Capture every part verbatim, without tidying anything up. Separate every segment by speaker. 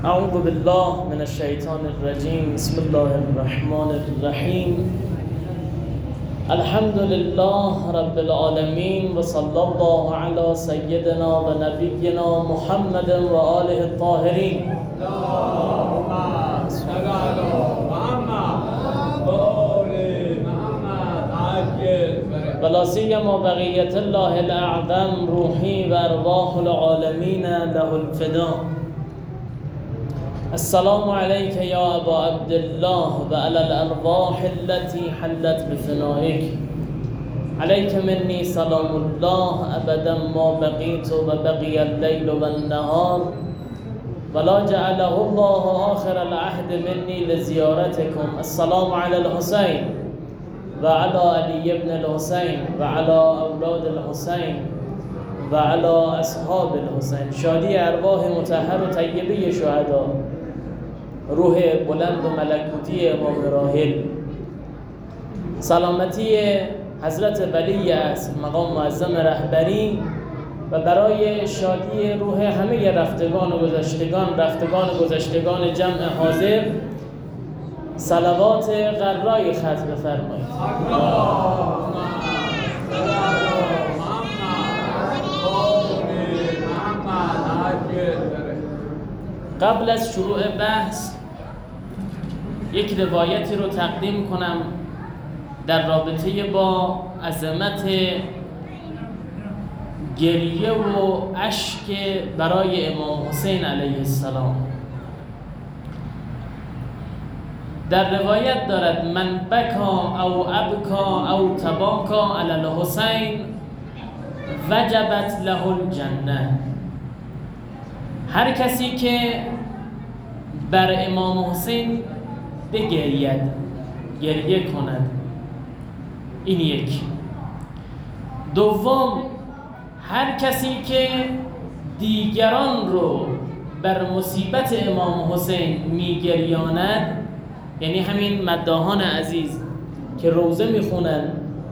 Speaker 1: اعوذ بالله من الشیطان الرجیم. بسم الله الرحمن الرحیم. الحمد لله رب العالمین و صلی الله علی سیدنا و نبینا محمد و آله الطاهرین. اللهم صل علی محمد و آل محمد عجل ولا سیما بقیة الله الاعظم روحی و ارواح العالمین له الفدا. السلام عليك يا أبا عبد الله وعلى الأرواح التي حلت بفنائك. عليك مني سلام الله أبدا ما بقيت وبقي الليل والنهار، ولا جعله الله آخر العهد مني لزيارتكم. السلام على الحسين وعلى علي بن الحسين وعلى أولاد الحسين وعلى أصحاب الحسين. شادی ارواح مطهر و طیبه شهدا، روح بلند و ملکوتی امام راحل، سلامتی حضرت ولی از مقام معظم رهبری و برای شادی روح همه رفتگان و گذشتگان رفتگان گذشتگان جمع حاضر صلوات غرای ختم بفرمایید. قبل از شروع بحث یک روایتی رو تقدیم کنم در رابطه با عظمت گریه و اشک برای امام حسین علیه السلام. در روایت دارد من بکا او ابکا او تباکا علی الحسین وجبت له الجنه. هر کسی که بر امام حسین بگرید، گریه کند، این یک. دوم، هر کسی که دیگران رو بر مصیبت امام حسین میگریاند، یعنی همین مداحان عزیز که روزه میخونن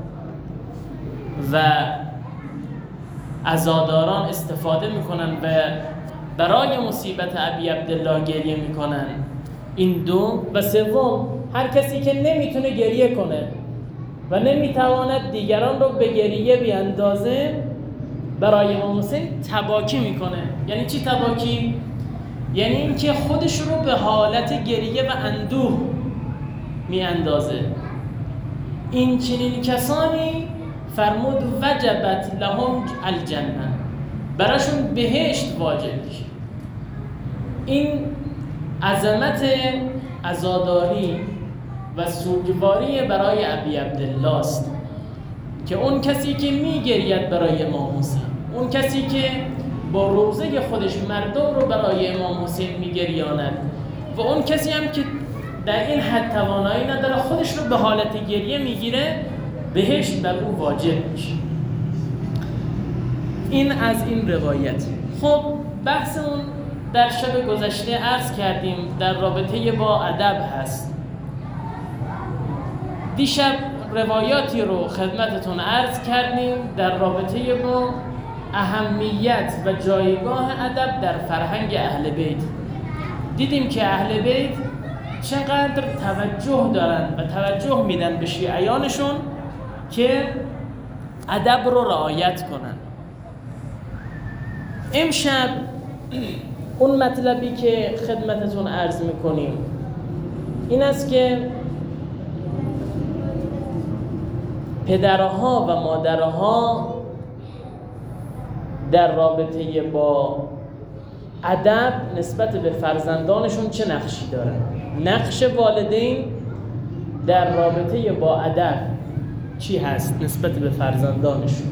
Speaker 1: و عزاداران استفاده میکنن و برای مصیبت ابی عبدالله گریه میکنن، این دو. و سوم، هر کسی که نمیتونه گریه کنه و نمیتواند دیگران رو به گریه بیاندازه، برای امام حسین تباکی میکنه. یعنی چی تباکی؟ یعنی اینکه خودش رو به حالت گریه و اندوه میاندازه. این چنین کسانی فرمود وجبت لهم الجنه، براشون بهشت واجب میشه. این عظمت عزاداری و سوگواری برای ابی عبدالله است که اون کسی که میگرید برای امام حسین، اون کسی که با روزه خودش مردم رو برای امام حسین میگریاند و اون کسی هم که در این حد توانایی نداره خودش رو به حالت گریه میگیره، بهشت بر او واجب میشه. این از این روایت. خب بحثمون در شب گذشته عرض کردیم در رابطه با ادب هست. دیشب روایاتی رو خدمتتون عرض کردیم در رابطه با اهمیت و جایگاه ادب در فرهنگ اهل بیت. دیدیم که اهل بیت چقدر توجه دارن و توجه میدن به شیعیانشون که ادب رو رعایت کنن. امشب اون مطلبی که خدمتتون عرض میکنیم این است که پدرها و مادرها در رابطه با ادب نسبت به فرزندانشون چه نقشی دارن. نقش والدین در رابطه با ادب چی هست نسبت به فرزندانشون.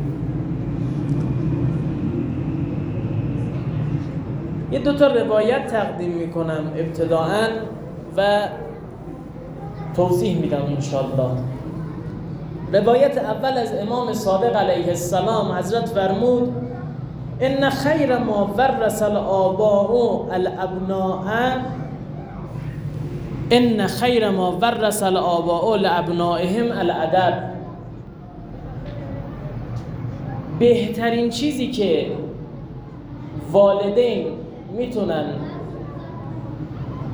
Speaker 1: یه دوتا روایت تقدیم میکنم ابتداءً و توضیح میدم انشاءالله. روایت اول از امام صادق علیه السلام، حضرت فرمود ان خیر ما ورث الآباء الابناء ان خیر ما ورث الآباء لابنائهم الادب. بهترین چیزی که والدین میتونن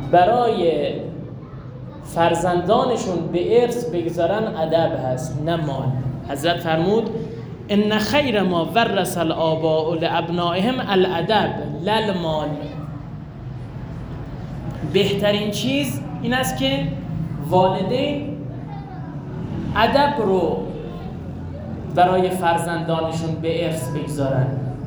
Speaker 1: برای فرزندانشون به ارث بگذارن ادب هست، نه مال. حضرت فرمود ان خیر ما ورث الآباء لابنائهم الادب لا المال. بهترین چیز این است که والدین ادب رو برای فرزندانشون به ارث بگذارن.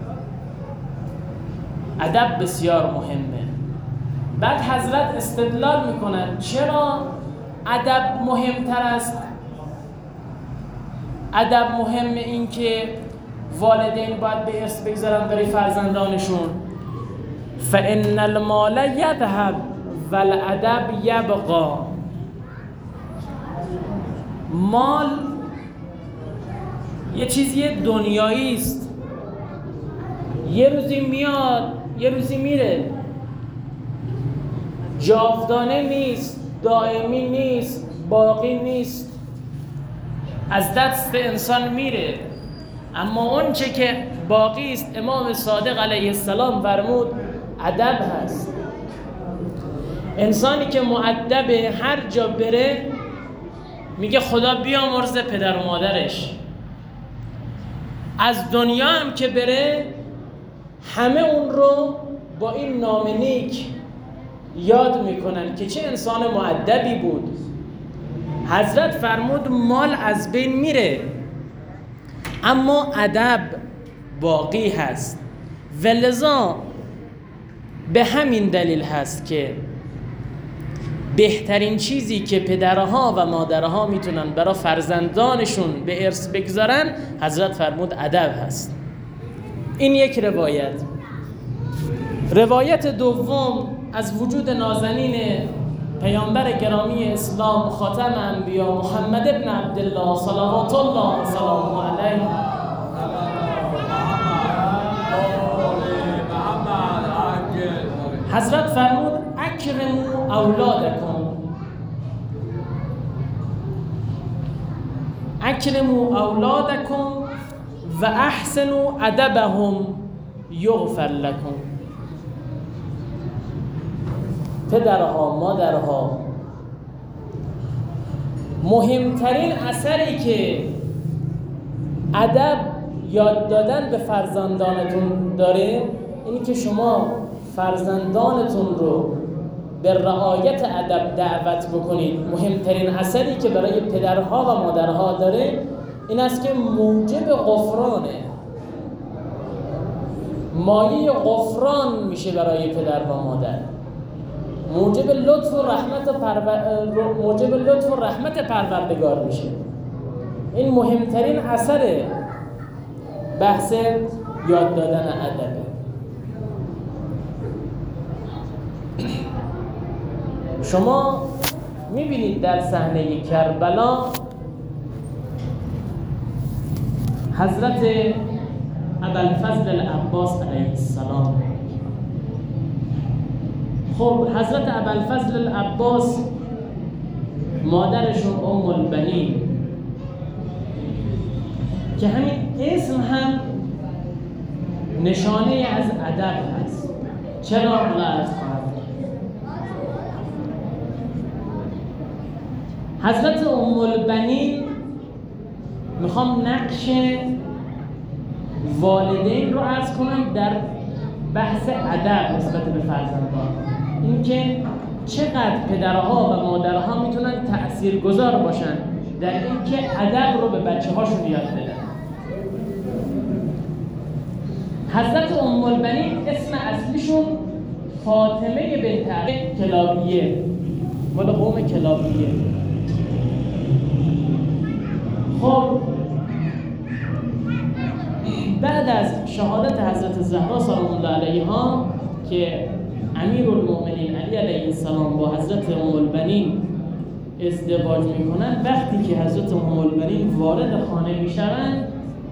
Speaker 1: ادب بسیار مهمه. بعد حضرت استدلال میکنن چرا ادب مهمتر است. ادب مهمه این که والدین باید به ارث بگذارن برای فرزندانشون. فان المال یذهب والادب یبقی. مال یه چیزی دنیایی است، یه روزی میاد یه روزی میره، جاودانه نیست، دائمی نیست، باقی نیست، از دست انسان میره. اما اون چه که باقی است امام صادق علیه السلام فرمود ادب هست. انسانی که مؤدبه هر جا بره میگه خدا بیامرزه پدر و مادرش. از دنیا هم که بره همه اون رو با این نام نیک یاد میکنن که چه انسان مؤدبی بود. حضرت فرمود مال از بین میره اما ادب باقی هست. ولذا به همین دلیل هست که بهترین چیزی که پدرها و مادرها میتونن برای فرزندانشون به ارث بگذارن حضرت فرمود ادب هست. این یک روایت. روایت دوم از وجود نازنین پیامبر گرامی اسلام خاتم انبیا محمد ابن عبدالله صلوات الله و سلامه علیه حضرت فرمود اکرموا اولادکم اکرموا اولادکم و احسنوا ادبهم یغفر لکم. پدرها مادرها مهمترین اثری که ادب یاد دادن به فرزندانتون داره اینی که شما فرزندانتون رو به رعایت ادب دعوت بکنید. مهمترین اثری که برای پدرها و مادرها داره این است که موجب غفرانه، مایه غفران میشه برای پدر و مادر، موجب لطف و رحمت پرور... موجب لطف و رحمت پروردگار میشه. این مهمترین اثر بحث یاد دادن ادبه. شما میبینید در صحنه کربلا حضرت ابوالفضل العباس علیه السلام، خب حضرت ابوالفضل العباس مادرشون ام البنین که همین اسم هم نشانه از ادب هست. چرا الله حضرت ام البنین، میخوام نقش والدین رو عرض کنم در بحث ادب نسبت به فرزندان. اینکه چقدر پدرها و مادرها میتونن تأثیرگذار باشن در اینکه ادب رو به بچه هاشون یاد بدن. حضرت ام البنین اسم اصلیشون فاطمه بنت کلابیه، مال قوم کلابیه. خب بعد از شهادت حضرت زهرا سلام الله علیها که امیرالمؤمنین علی علیه السلام با حضرت ام البنین ازدواج میکنن، وقتی که حضرت ام البنین وارد خانه میشوند،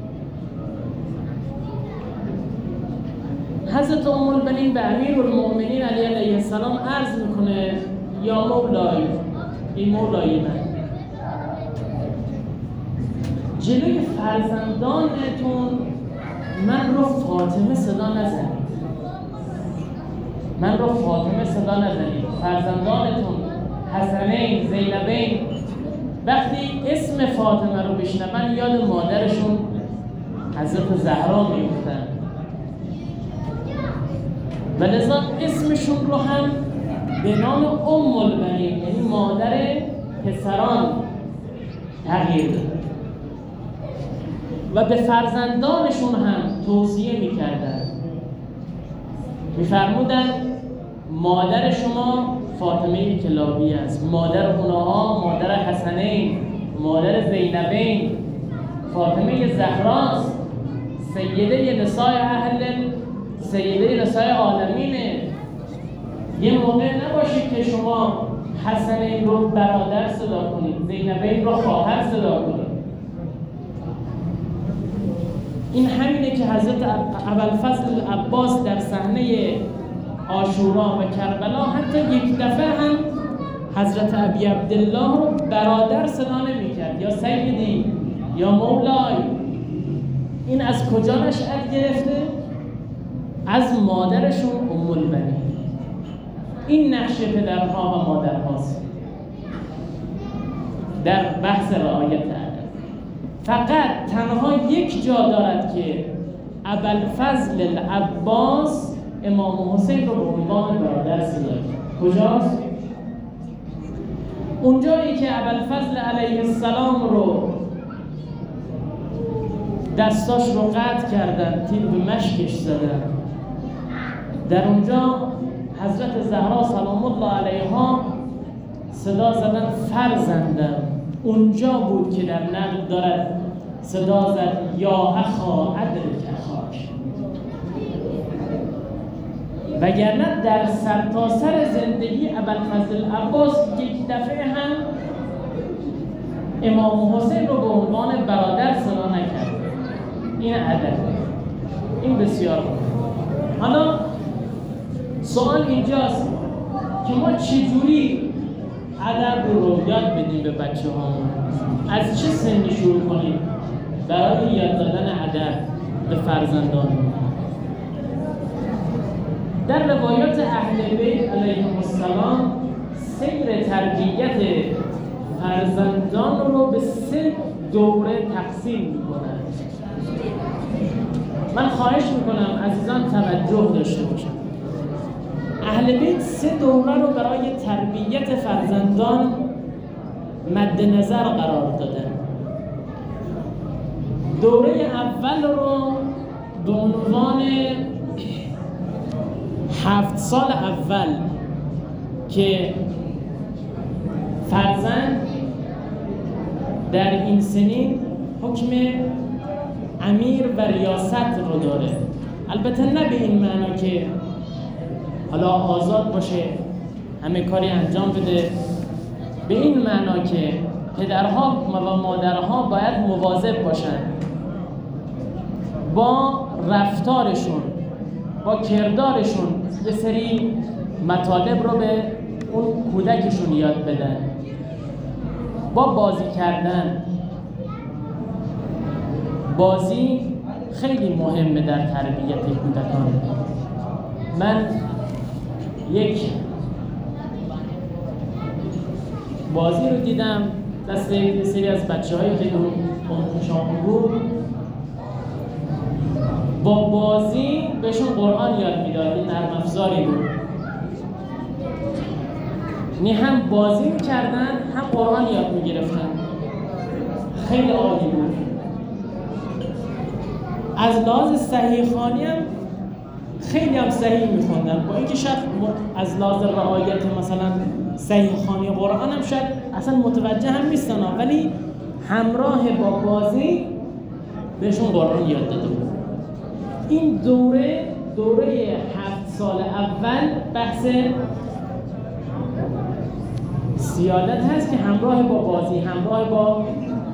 Speaker 1: حضرت ام البنین به امیرالمؤمنین علی علیه السلام عرض میکنه یا مولای، ای مولای من، جلوی فرزندانتون من رو فاطمه صدا نزنید. من رو فاطمه صدا نزنید، فرزندانتون حسنین، زینبین وقتی اسم فاطمه رو بشنون یاد مادرشون حضرت زهرا میفتن و لذا اسمشون رو هم به نام ام البنین یعنی مادر پسران تغییر داد و به فرزندانشون هم توصیه میکردن، میفرمودن مادر شما فاطمه کلابی است، مادر اونها مادر حسنین، مادر زینبین، فاطمه زهراست، سیده نساء اهل سیده نساء عالمینه. یه موقع نباشید که شما حسنین رو برادر صدا کنید، زینبین رو خواهر صدا کنید. این همینه که حضرت ابوالفضل عباس در صحنه عاشورا و کربلا حتی یک دفعه هم حضرت ابی عبدالله رو برادر صدا نمی‌کرد، یا سیدی یا مولای. این از کجا نشأت گرفته؟ از مادرشون ام البنین. این نقش پدرها و مادرهاست در بحث رعایت ادب. فقط تنها یک جا دارد که ابوالفضل العباس امام حسین رو به عنوان برادر صدا کرد. کجاست؟ اونجایی که ابوالفضل علیه السلام رو دستاش رو قطع کردن، تیر به مشکش زدن، در اونجا حضرت زهرا سلام الله علیها صدا زدن فرزندم. اونجا بود که در نقل دارد صدا زد یا اخا ادرک اخاک، وگرنه در سرتاسر زندگی ابوالفضل عباس یک دفعه هم امام حسین رو به عنوان برادر صدا نکرد. این ادب، این بسیار خوب. حالا سوال اینجاست که ما چجوری ادب رو یاد بدیم به بچه هامون؟ از چه سنی شروع کنیم برای یاد دادن ادب به فرزندان؟ در روایات اهل بیت علیهم السلام سیر تربیت فرزندان رو به سه دوره تقسیم میکنن. من خواهش میکنم عزیزان توجه داشته باشن. اهل بیت سه دوره رو برای تربیت فرزندان مد نظر قرار دادن. دوره اول رو به عنوان هفت سال اول که فرزند در این سنین حکم امیر و ریاست رو داره، البته نه به این معنا که حالا آزاد باشه همه کاری انجام بده، به این معنا که پدرها و مادرها باید مواظب باشن با رفتارشون، با کردارشون یه سری مطالب رو به اون کودکشون یاد بدن. با بازی کردن، بازی خیلی مهمه در تربیت کودکان. من یک بازی رو دیدم دست یک سری از بچه هایی که دانشجو بود، با بازی بهشون قرآن یاد میداد. این نرم افزاری بود، یعنی هم بازی میکردن هم قرآن یاد میگرفتن. خیلی عالی بود. از لحاظ صحیح خوانی هم خیلی هم صحیح میخوندن، با اینکه شاید از لحاظ رعایت مثلا صحیح خوانی قرآن هم شاید اصلا متوجه هم نیستن، ولی همراه با بازی بهشون قرآن یاد داده بود. این دوره دوره هفت سال اول بحث سیادت هست که همراه با بازی، همراه با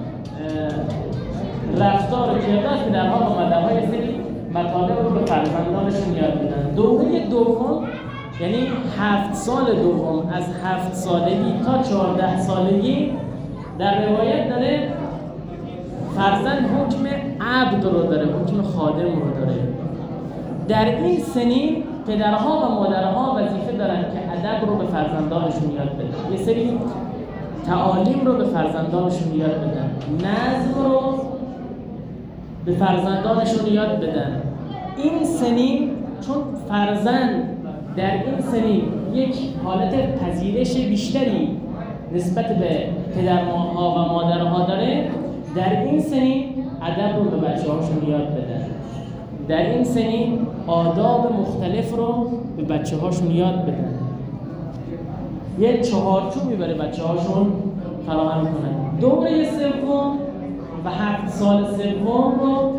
Speaker 1: رفتار و کردار پدرها و مادرها یه سری مطالب رو به فرزندانشون یاد میدن. دوره دوم یعنی هفت سال دوم، از هفت سالگی تا چهارده سالگی در روایت داره فرزند حکم عبد رو داره، حکم خادم رو داره. در این سنین پدرها و مادرها وظیفه دارن که ادب رو به فرزندانشون یاد بدن، یه سری تعالیم رو به فرزندانشون یاد بدن، نظم رو به فرزندانشون یاد بدن. این سنین چون فرزند در این سنین یک حالت پذیرش بیشتری نسبت به پدرها و مادرها داره، در این سنین ادب رو به بچه هاشون یاد بدن، در این سنین آداب مختلف رو به بچه هاشون یاد بدن، یه چهارچوبی برای بچه هاشون فراهم کنن. دوره سوم و هفت سال سوم رو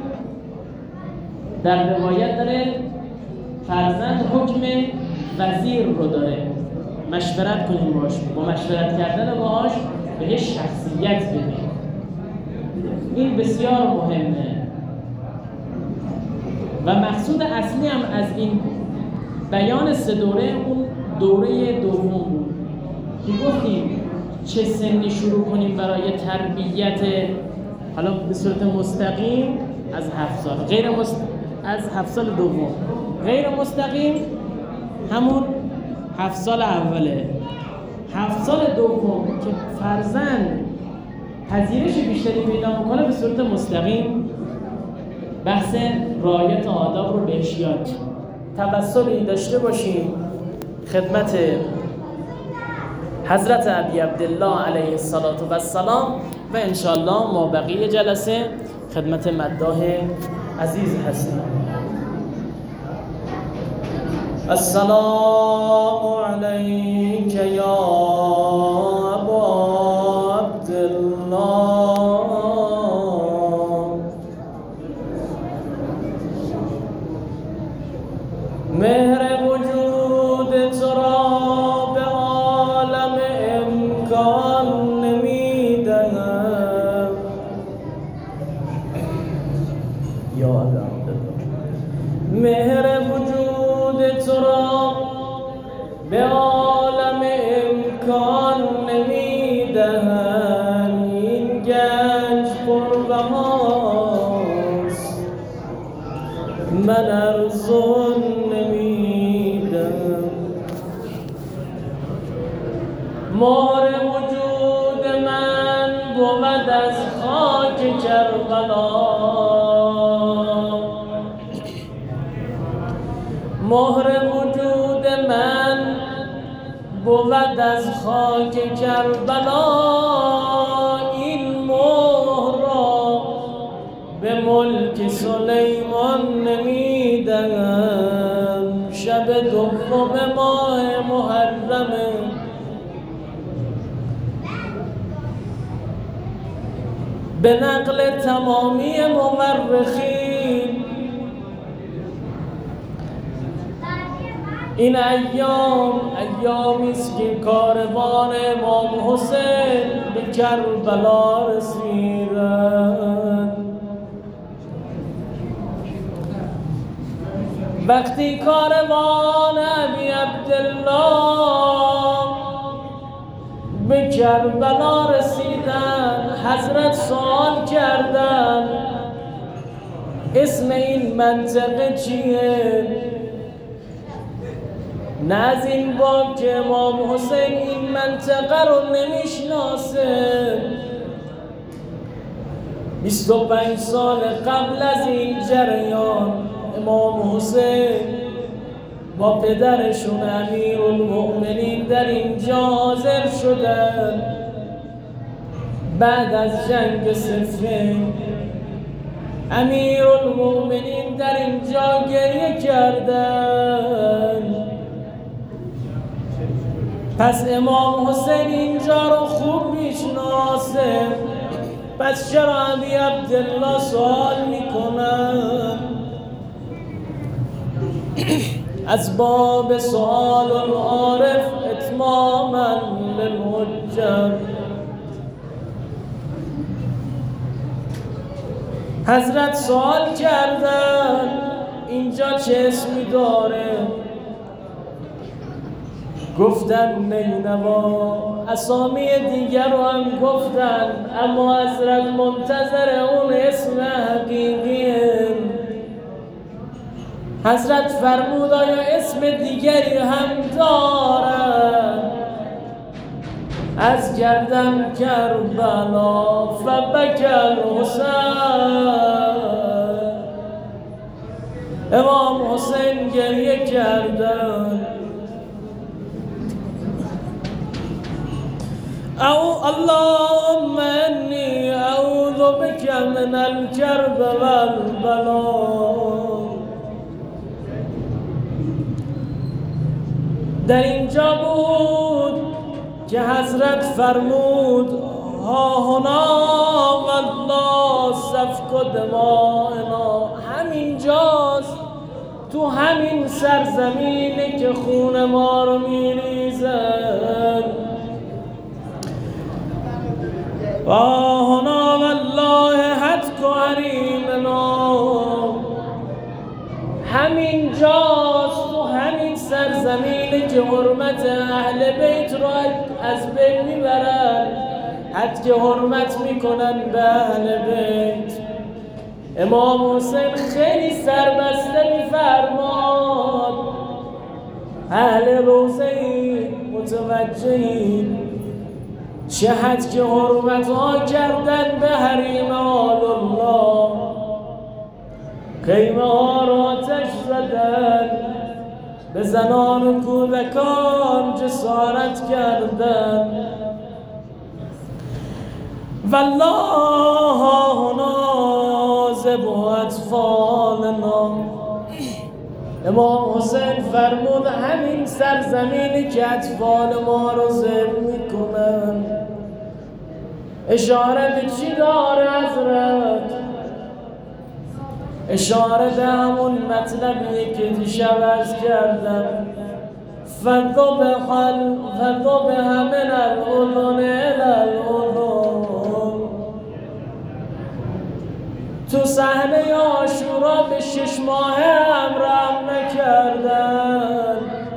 Speaker 1: در روایت داره فرزند حکم وزیر رو داره، مشورت کنیم باش، با مشورت کردن باهاش بهش شخصیت بدیم، این بسیار مهمه. و مقصود اصلی هم از این بیان سه دوره اون دوره دوم بود که گفتیم چه سنی شروع کنیم برای تربیت، حالا به صورت مستقیم از هفت سال، غیر مست... از هفت سال دوم، غیر مستقیم همون هفت سال اوله. هفت سال دوم که فرزند پذیرش بیشتری پیدا میکنه، به صورت مستقیم بحث رعایت آداب رو بهش یاد. توسلی داشته باشیم خدمت حضرت ابی عبدالله علیه السلام و انشاءالله ما بقیه جلسه خدمت مداح عزیز هستیم. السلام علیک یا ابا عبدالله، مهر وجود تو را به عالم امکان نمیدهم. یا عالم مهر وجود تو را به عالم امکان نمیدهم، این گنج پربهاست من ارزون نمیدم. مهر وجود من بود از خاک کربلا، مهر وجود من بود از خاک کربلا، این مهر را به ملک سلیمان نمیدهم. شب دوم ماه محرم به نقل تمامی مورخین این ایام ایامی است که کاروان امام حسین به کربلا رسیدند. وقتی کاروان ابی عبدالله به کربلا رسیدند، حضرت سوال کردند اسم این منطقه چیه؟ نه از این باب که امام حسین این منطقه رو نمیشناسه. بیست و پنج سال قبل از این جریان امام حسین با پدرشون امیرالمؤمنین در اینجا حاضر شدن. بعد از جنگ صفین امیرالمؤمنین در اینجا گریه کردن. پس امام حسین اینجا رو خوب میشناسه، پس چرا ابی عبدالله سوال میکنن؟ از باب سؤال العارف اتماما للحجه. حضرت سوال کردن اینجا چه اسمی داره؟ گفتن نینوا. اسامی دیگر رو هم گفتن، اما حضرت منتظر اون اسم حقیقیه. حضرت فرمود آیا اسم دیگری هم دارد؟ از گردن کربلا فبکل حسین. امام حسین گریه کردن. او اللهم انی اعوذ بک من الکرب والبلا. در اینجا بود که حضرت فرمود ها هنا والله سفک دمائنا. همینجاست، تو همین سرزمینه که خون ما رو میریزن. ها هنا والله حتک حریمنا. همینجاست، تو همین سرزمینه که حرمت اهل بیت رو از بین میبرن، حد که حرمت میکنن به اهل بیت. امام حسین خیلی سربسته میفرماد اهل روزه متوجهی چه حد که حرمت ها کردن به حریم آل الله. خیمه ها را آتش زدن، به زنان و کودکان جسارت کردن. والله هنا ذبح اطفالنا. امام حسین فرمود همین سرزمینی که اطفال ما رو ذبح میکنن. اشاره به چی داره حضرت؟ اشاره به همون مطلبیه که دیشب عرض کردم. فذبح من الاذن الی الاذن. تو صحنه عاشورا به شش ماهه هم رحم نکردن.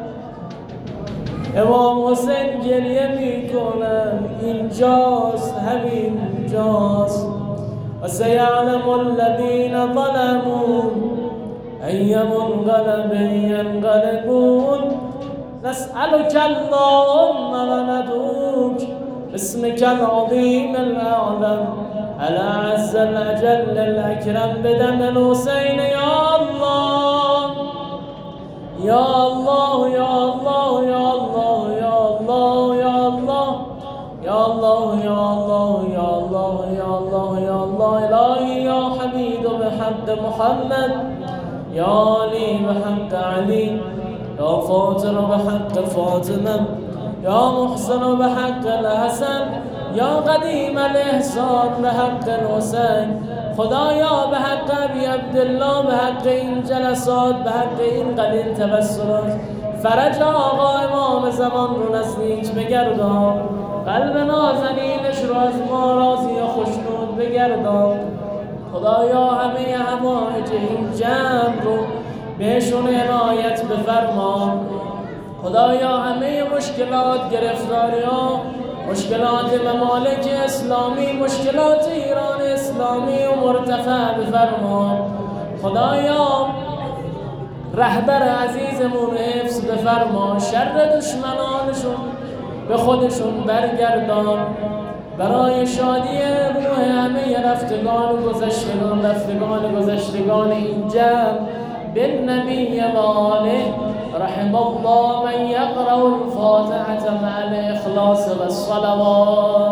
Speaker 1: امام حسین گریه میکنن. اینجاست، همینجاست. و سیعلم الذین ظلموا ای منقلب ینقلبون. نسألك اللهم وندعوك باسمك العظيم الأعظم على عز الأجل الأكرم بدم الحسين. يا الله يا الله يا الله يا الله يا الله يا الله يا الله يا الله يا الله يا الله يا الله إلهي يا حميد بحق محمد، يا علي بحق علي، يا فاطر بحق فاطمة، يا محسن بحق الحسن، يا قديم الإحسان بحق الحسين. خدایا به حق ابی عبدالله، به حق این جلسات، به حق این قلیل توسلات، فرج آقا امام زمان رو نزدیک بگردان. قلب نازنینش رو از ما راضی و خوشنود بگردان. خدایا همه حوائج این جمع رو بهشون عنایت بفرما. خدایا همه مشکلات، گرفتاری ها، مشکلات ممالک اسلامی، مشکلات ایران اسلامی و مرتفع بفرما. خدایا رهبر عزیزمون حفظ بفرما. شر دشمنانشون به خودشون برگردان. برای شادی روح همه رفتگان و گذشتگان، رفتگان گذشتگان این جمع بالنبی و آله، رحم الله من يقرأ الفاتحة مع الإخلاص والصلوات.